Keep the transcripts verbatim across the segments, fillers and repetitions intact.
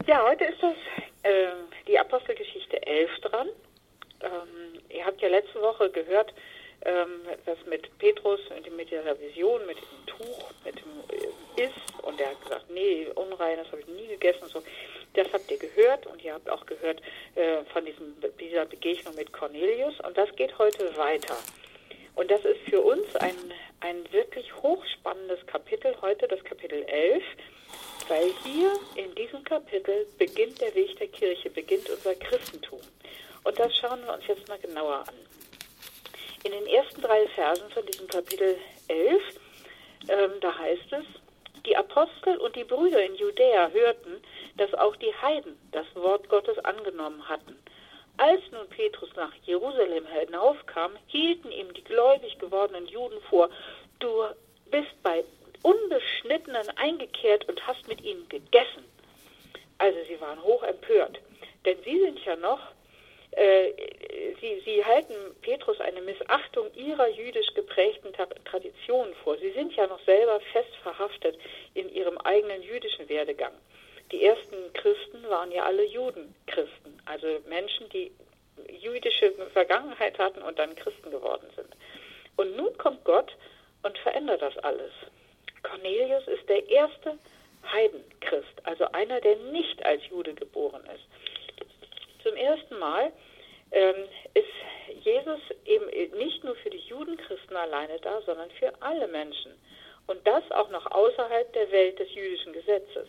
Ja, heute ist das äh, die Apostelgeschichte elf dran. Ähm, ihr habt ja letzte Woche gehört, ähm, was mit Petrus, mit, mit dieser Vision, mit dem Tuch, mit dem äh, Iss, und der hat gesagt, nee, unrein, das habe ich nie gegessen und so. Das habt ihr gehört, und ihr habt auch gehört äh, von diesem, dieser Begegnung mit Cornelius, und das geht heute weiter. Und das ist für uns ein, ein wirklich hochspannendes Kapitel heute, das Kapitel elf, weil hier in diesem Kapitel beginnt der Weg der Kirche, beginnt unser Christentum. Und das schauen wir uns jetzt mal genauer an. In den ersten drei Versen von diesem Kapitel elf, ähm, da heißt es, die Apostel und die Brüder in Judäa hörten, dass auch die Heiden das Wort Gottes angenommen hatten. Als nun Petrus nach Jerusalem hinaufkam, hielten ihm die gläubig gewordenen Juden vor, du bist bei Unbeschnittenen eingekehrt und hast mit ihnen gegessen. Also sie waren hoch empört, denn sie sind ja noch, äh, sie, sie halten Petrus eine Missachtung ihrer jüdisch geprägten Traditionen vor. Sie sind ja noch selber fest verhaftet in ihrem eigenen jüdischen Werdegang. Die ersten Christen waren ja alle Judenchristen, also Menschen, die jüdische Vergangenheit hatten und dann Christen geworden sind. Und nun kommt Gott und verändert das alles. Cornelius ist der erste Heidenchrist, also einer, der nicht als Jude geboren ist. Zum ersten Mal ähm, ist Jesus eben nicht nur für die Judenchristen alleine da, sondern für alle Menschen. Und das auch noch außerhalb der Welt des jüdischen Gesetzes.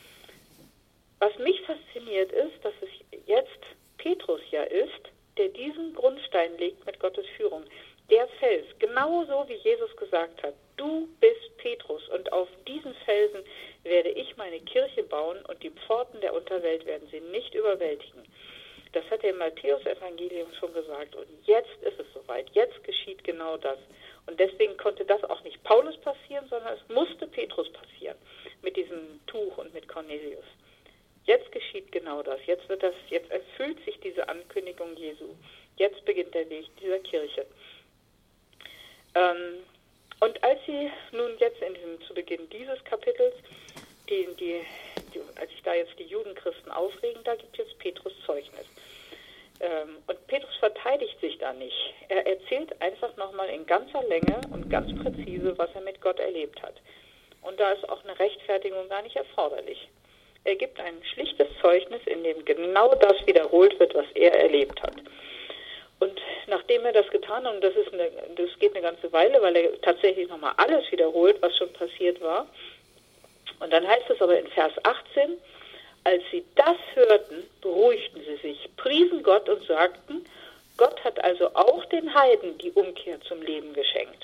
Was mich fasziniert ist, dass es jetzt Petrus ja ist, der diesen Grundstein legt mit Gottes Führung. Der Fels, genauso wie Jesus gesagt hat, du bist Petrus und auf diesen Felsen werde ich meine Kirche bauen und die Pforten der Unterwelt werden sie nicht überwältigen. Das hat er im Matthäus-Evangelium schon gesagt, und jetzt ist es soweit, jetzt geschieht genau das. Und deswegen konnte das auch nicht Paulus passieren, sondern es musste Petrus passieren mit diesem Tuch und mit Cornelius. Jetzt geschieht genau das. Jetzt wird das, jetzt erfüllt sich diese Ankündigung Jesu. Jetzt beginnt der Weg dieser Kirche. Ähm, und als sie nun jetzt in diesem, zu Beginn dieses Kapitels, die, die, die, als sich da jetzt die Judenchristen aufregen, da gibt jetzt Petrus Zeugnis. Ähm, und Petrus verteidigt sich da nicht. Er erzählt einfach nochmal in ganzer Länge und ganz präzise, was er mit Gott erlebt hat. Und da ist auch eine Rechtfertigung gar nicht erforderlich. Er gibt ein schlichtes Zeugnis, in dem genau das wiederholt wird, was er erlebt hat. Und nachdem er das getan hat, und das, ist eine, das geht eine ganze Weile, weil er tatsächlich nochmal alles wiederholt, was schon passiert war. Und dann heißt es aber in Vers achtzehn, als sie das hörten, beruhigten sie sich, priesen Gott und sagten, Gott hat also auch den Heiden die Umkehr zum Leben geschenkt.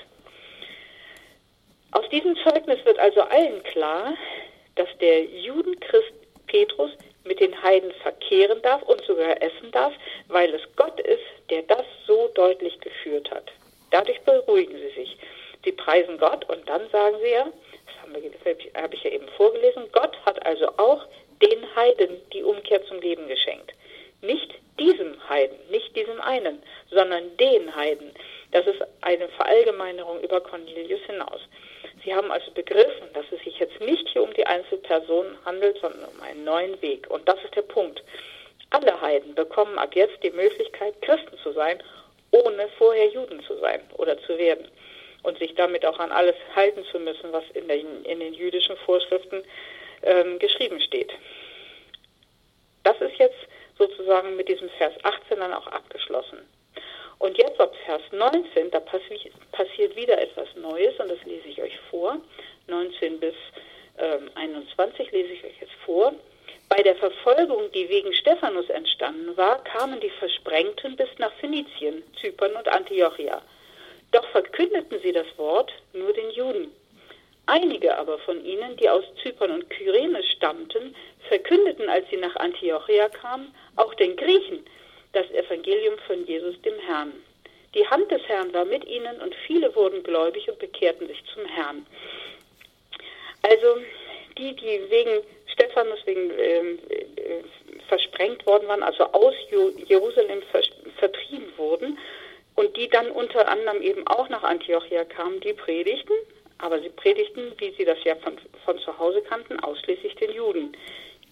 Aus diesem Zeugnis wird also allen klar, dass der Judenchrist Petrus mit den Heiden verkehren darf und sogar essen darf, weil es Gott ist, der das so deutlich geführt hat. Dadurch beruhigen sie sich. Sie preisen Gott und dann sagen sie ja, das haben wir, habe ich ja eben vorgelesen, Gott hat also auch den Heiden die Umkehr zum Leben geschenkt. Nicht diesem Heiden, nicht diesem einen, sondern den Heiden. Das ist eine Verallgemeinerung über Cornelius hinaus. Sie haben also begriffen, dass es sich jetzt nicht hier um die Einzelpersonen handelt, sondern um einen neuen Weg. Und das ist der Punkt. Alle Heiden bekommen ab jetzt die Möglichkeit, Christen zu sein, ohne vorher Juden zu sein oder zu werden. Und sich damit auch an alles halten zu müssen, was in den, in den jüdischen Vorschriften ähm, geschrieben steht. Das ist jetzt sozusagen mit diesem Vers achtzehn dann auch abgeschlossen. Und jetzt ab Vers neunzehn, da passi- passiert wieder etwas Neues, und das lese ich euch vor. neunzehn bis ähm, einundzwanzig lese ich euch jetzt vor. Bei der Verfolgung, die wegen Stephanus entstanden war, kamen die Versprengten bis nach Phönizien, Zypern und Antiochia. Doch verkündeten sie das Wort nur den Juden. Einige aber von ihnen, die aus Zypern und Kyrene stammten, verkündeten, als sie nach Antiochia kamen, auch den Griechen das Evangelium von Jesus, dem Herrn. Die Hand des Herrn war mit ihnen und viele wurden gläubig und bekehrten sich zum Herrn. Also die, die wegen Stephanus wegen, äh, äh, versprengt worden waren, also aus Jerusalem vers- vertrieben wurden und die dann unter anderem eben auch nach Antiochia kamen, die predigten, aber sie predigten, wie sie das ja von, von zu Hause kannten, ausschließlich den Juden.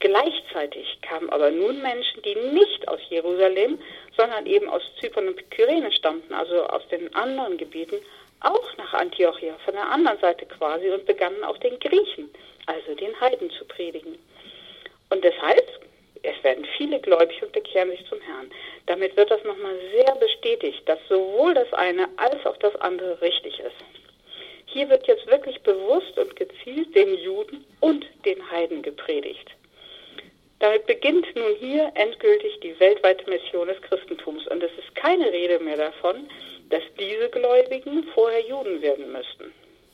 Gleichzeitig kamen aber nun Menschen, die nicht aus Jerusalem, sondern eben aus Zypern und Kyrene stammten, also aus den anderen Gebieten, auch nach Antiochia, von der anderen Seite quasi, und begannen auch den Griechen, also den Heiden, zu predigen. Und das heißt, es werden viele gläubig und bekehren sich zum Herrn. Damit wird das nochmal sehr bestätigt, dass sowohl das eine als auch das andere richtig ist. Hier wird jetzt wirklich bewusst und gezielt den Juden und den Heiden gepredigt. Damit beginnt nun hier endgültig die weltweite Mission des Christentums. Und es ist keine Rede mehr davon, dass diese Gläubigen vorher Juden werden müssten.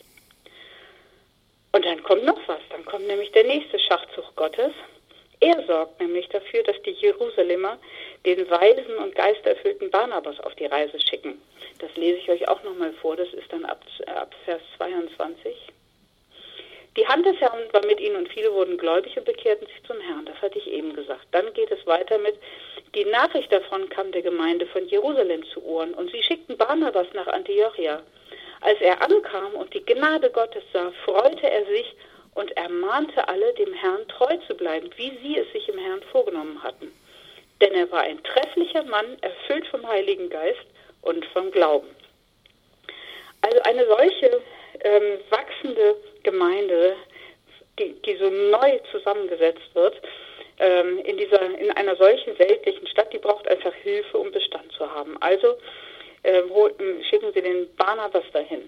Und dann kommt noch was. Dann kommt nämlich der nächste Schachzug Gottes. Er sorgt nämlich dafür, dass die Jerusalemer den weisen und geisterfüllten Barnabas auf die Reise schicken. Das lese ich euch auch nochmal vor. Das ist dann ab, ab Vers zweiundzwanzig. Die Hand des Herrn war mit ihnen und viele wurden gläubig und bekehrten sich zum Herrn. Das hatte ich eben gesagt. Dann geht es weiter mit, die Nachricht davon kam der Gemeinde von Jerusalem zu Ohren und sie schickten Barnabas nach Antiochia. Als er ankam und die Gnade Gottes sah, freute er sich und ermahnte alle, dem Herrn treu zu bleiben, wie sie es sich im Herrn vorgenommen hatten. Denn er war ein trefflicher Mann, erfüllt vom Heiligen Geist und vom Glauben. Also eine solche ähm, wachsende Gemeinde, die, die so neu zusammengesetzt wird, ähm, in, dieser, in einer solchen weltlichen Stadt, die braucht einfach Hilfe, um Bestand zu haben. Also äh, hol, schicken sie den Barnabas dahin.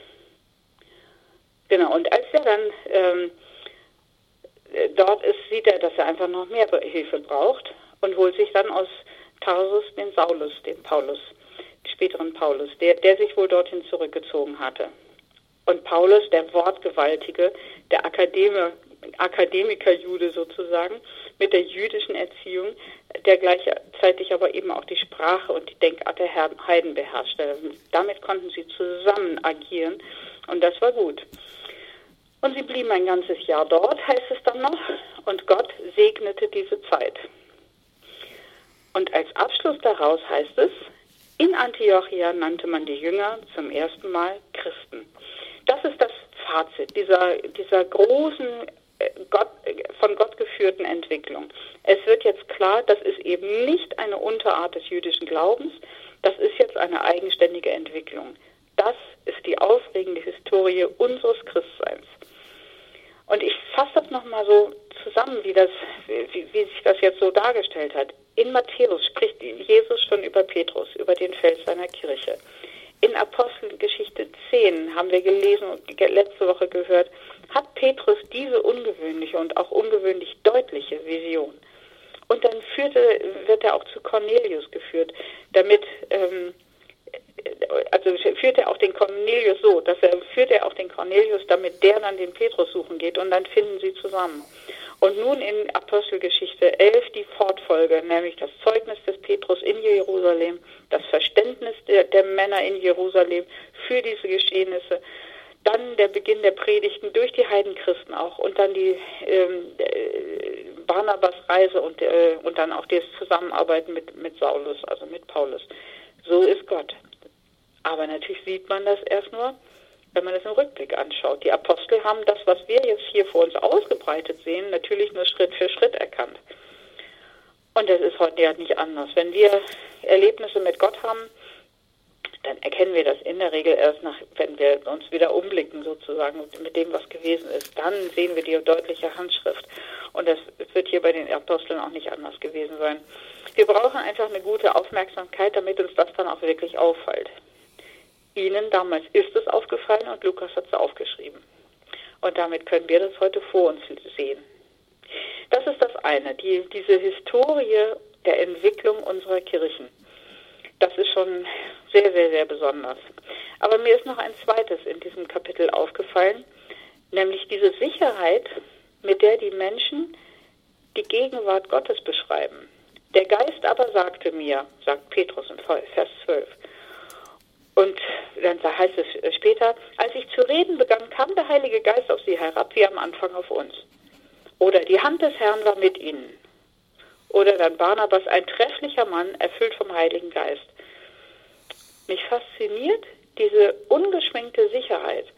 Genau, und als er dann ähm, dort ist, sieht er, dass er einfach noch mehr Hilfe braucht und holt sich dann aus Tarsus den Saulus, den Paulus, den späteren Paulus, der, der sich wohl dorthin zurückgezogen hatte. Und Paulus, der Wortgewaltige, der Akademiker, Akademiker-Jude sozusagen, mit der jüdischen Erziehung, der gleichzeitig aber eben auch die Sprache und die Denkart der Heiden beherrschte. Damit konnten sie zusammen agieren und das war gut. Und sie blieben ein ganzes Jahr dort, heißt es dann noch, und Gott segnete diese Zeit. Und als Abschluss daraus heißt es, in Antiochia nannte man die Jünger zum ersten Mal Christen. Das ist das Fazit dieser, dieser großen, Gott, von Gott geführten Entwicklung. Es wird jetzt klar, das ist eben nicht eine Unterart des jüdischen Glaubens, das ist jetzt eine eigenständige Entwicklung. Das ist die aufregende Historie unseres Christseins. Und ich fasse das nochmal so zusammen, wie, das, wie, wie sich das jetzt so dargestellt hat. In Matthäus spricht Jesus schon über Petrus, über den Fels seiner Kirche. In Apostelgeschichte zehn haben wir gelesen und letzte Woche gehört, hat Petrus diese ungewöhnliche und auch ungewöhnlich deutliche Vision. Und dann führte, wird er auch zu Cornelius geführt, damit, ähm, also führt er auch den Cornelius so, dass er führt er auch den Cornelius, damit der dann den Petrus suchen geht und dann finden sie zusammen. Und nun in Apostelgeschichte elf die Fortfolge, nämlich das Zeugnis des Petrus in Jerusalem, das Verständnis der, der Männer in Jerusalem für diese Geschehnisse, dann der Beginn der Predigten durch die Heidenchristen auch und dann die ähm, Barnabas Reise und, äh, und dann auch das Zusammenarbeiten mit, mit Saulus, also mit Paulus. So ist Gott. Aber natürlich sieht man das erst nur, wenn man das im Rückblick anschaut. Die Apostel haben das, was wir jetzt hier vor uns ausgebreitet sehen, natürlich nur Schritt für Schritt erkannt. Und das ist heute ja nicht anders. Wenn wir Erlebnisse mit Gott haben, dann erkennen wir das in der Regel erst nach, wenn wir uns wieder umblicken sozusagen mit dem, was gewesen ist. Dann sehen wir die deutliche Handschrift. Und das wird hier bei den Aposteln auch nicht anders gewesen sein. Wir brauchen einfach eine gute Aufmerksamkeit, damit uns das dann auch wirklich auffällt. Ihnen damals ist es aufgefallen und Lukas hat es aufgeschrieben. Und damit können wir das heute vor uns sehen. Das ist das eine, die, diese Historie der Entwicklung unserer Kirchen. Das ist schon sehr, sehr, sehr besonders. Aber mir ist noch ein zweites in diesem Kapitel aufgefallen, nämlich diese Sicherheit, mit der die Menschen die Gegenwart Gottes beschreiben. Der Geist aber sagte mir, sagt Petrus in Vers zwölf, und dann heißt es später, als ich zu reden begann, kam der Heilige Geist auf sie herab, wie am Anfang auf uns. Oder die Hand des Herrn war mit ihnen. Oder dann Barnabas, ein trefflicher Mann, erfüllt vom Heiligen Geist. Mich fasziniert diese ungeschminkte Sicherheit,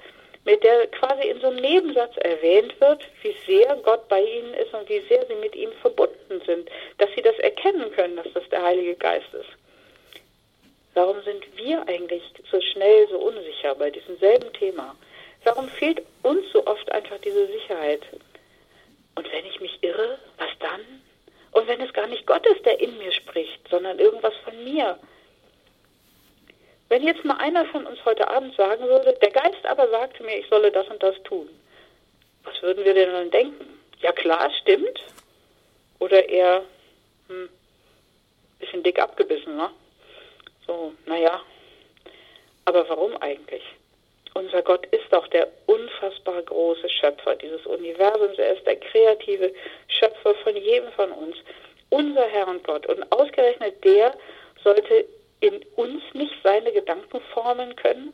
mit der quasi in so einem Nebensatz erwähnt wird, wie sehr Gott bei ihnen ist und wie sehr sie mit ihm verbunden sind, dass sie das erkennen können, dass das der Heilige Geist ist. Warum sind wir eigentlich so schnell so unsicher bei diesem selben Thema? Warum fehlt uns so oft einfach diese Sicherheit? Und wenn ich mich irre, was dann? Und wenn es gar nicht Gott ist, der in mir spricht, sondern irgendwas von mir? Wenn jetzt mal einer von uns heute Abend sagen würde, der Geist aber sagte mir, ich solle das und das tun, was würden wir denn dann denken? Ja klar, stimmt. Oder eher, hm, bisschen dick abgebissen, ne? So, naja. Aber warum eigentlich? Unser Gott ist doch der unfassbar große Schöpfer dieses Universums. Er ist der kreative Schöpfer von jedem von uns. Unser Herr und Gott. Und ausgerechnet der sollte in uns nicht seine Gedanken formen können?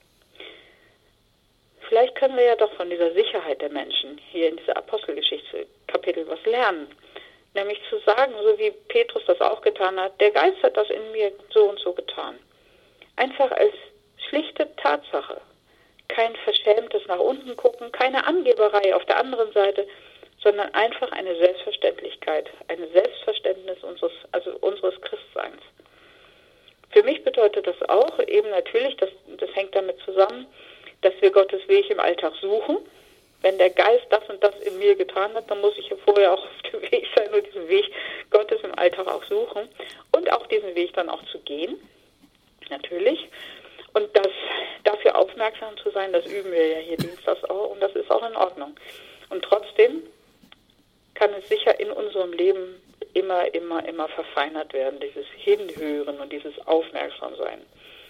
Vielleicht können wir ja doch von dieser Sicherheit der Menschen hier in dieser Apostelgeschichte-Kapitel was lernen. Nämlich zu sagen, so wie Petrus das auch getan hat, der Geist hat das in mir so und so getan. Einfach als schlichte Tatsache. Kein verschämtes nach unten gucken, keine Angeberei auf der anderen Seite, sondern einfach eine Selbstverständlichkeit, ein Selbstverständnis unseres, also unseres Christseins. Für mich bedeutet das auch eben natürlich, das, das hängt damit zusammen, dass wir Gottes Weg im Alltag suchen. Wenn der Geist das und das in mir getan hat, dann muss ich ja vorher auch auf dem Weg sein und diesen Weg Gottes im Alltag auch suchen und auch diesen Weg dann auch zu gehen, natürlich. Und das, dafür aufmerksam zu sein, das üben wir ja hier dienstags auch und das ist auch in Ordnung. Und trotzdem kann es sicher in unserem Leben immer, immer, immer verfeinert werden, dieses Hinhören und dieses Aufmerksamsein.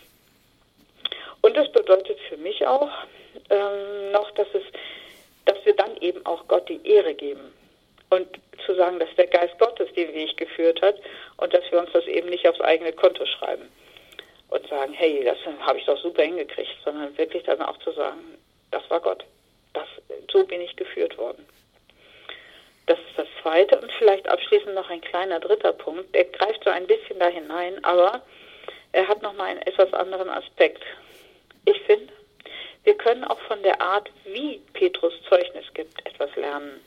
Und das bedeutet für mich auch ähm, noch, dass es, dass wir dann eben auch Gott die Ehre geben. Und zu sagen, dass der Geist Gottes den Weg geführt hat und dass wir uns das eben nicht aufs eigene Konto schreiben und sagen, hey, das habe ich doch super hingekriegt, sondern wirklich dann auch zu sagen, das war Gott. Das, so bin ich geführt worden. Das ist das Zweite und vielleicht abschließend noch ein kleiner dritter Punkt. Der greift so ein bisschen da hinein, aber er hat nochmal einen etwas anderen Aspekt. Ich finde, wir können auch von der Art, wie Petrus Zeugnis gibt, etwas lernen.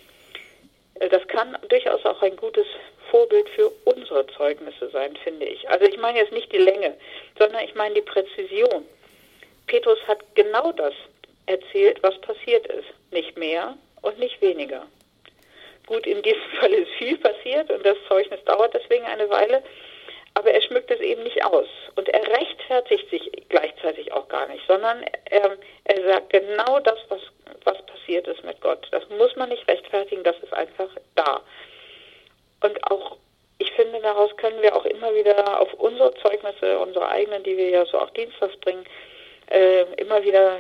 Das kann durchaus auch ein gutes Vorbild für unsere Zeugnisse sein, finde ich. Also ich meine jetzt nicht die Länge, sondern ich meine die Präzision. Petrus hat genau das erzählt, was passiert ist. Nicht mehr und nicht weniger. Gut, in diesem Fall ist viel passiert und das Zeugnis dauert deswegen eine Weile, aber er schmückt es eben nicht aus. Und er rechtfertigt sich gleichzeitig auch gar nicht, sondern er, er sagt genau das, was, was passiert ist mit Gott. Das muss man nicht rechtfertigen, das ist einfach da. Und auch, ich finde, daraus können wir auch immer wieder auf unsere Zeugnisse, unsere eigenen, die wir ja so auch dienstags bringen, äh, immer wieder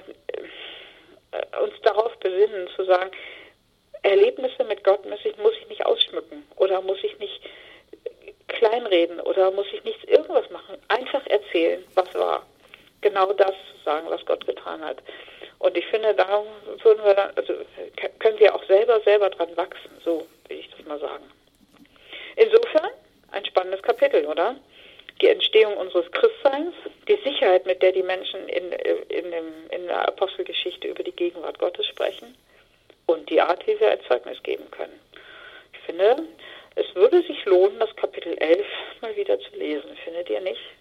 äh, uns darauf besinnen, zu sagen, Erlebnisse mit Gott muss ich, muss ich nicht ausschmücken oder muss ich nicht kleinreden oder muss ich nicht irgendwas machen. Einfach erzählen, was war. Genau das sagen, was Gott getan hat. Und ich finde, da würden wir dann, also können wir auch selber, selber dran wachsen. So will ich das mal sagen. Insofern ein spannendes Kapitel, oder? Die Entstehung unseres Christseins, die Sicherheit, mit der die Menschen in, in, dem, in der Apostelgeschichte über die Gegenwart Gottes sprechen und die Art, wie wir ein Zeugnis geben können. Ich finde, es würde sich lohnen, das Kapitel elf mal wieder zu lesen. Findet ihr nicht?